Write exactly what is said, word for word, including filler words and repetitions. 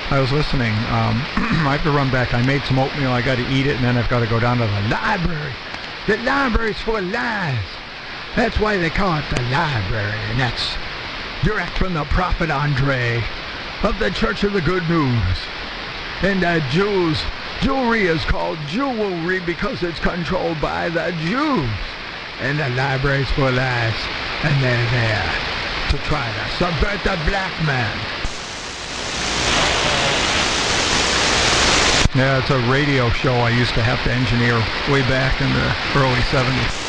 I was listening. Um, I have to run back. I made some oatmeal. I got to eat it, and then I've got to go down to the library. The library's full of lies. That's why they call it the library, and that's direct from the prophet Andre of the Church of the Good News. And uh, Jews, jewelry is called jewelry because it's controlled by the Jews. And the library's full of lies, and they're there to try to subvert the black man. Yeah, it's a radio show I used to have to engineer way back in the early seventies.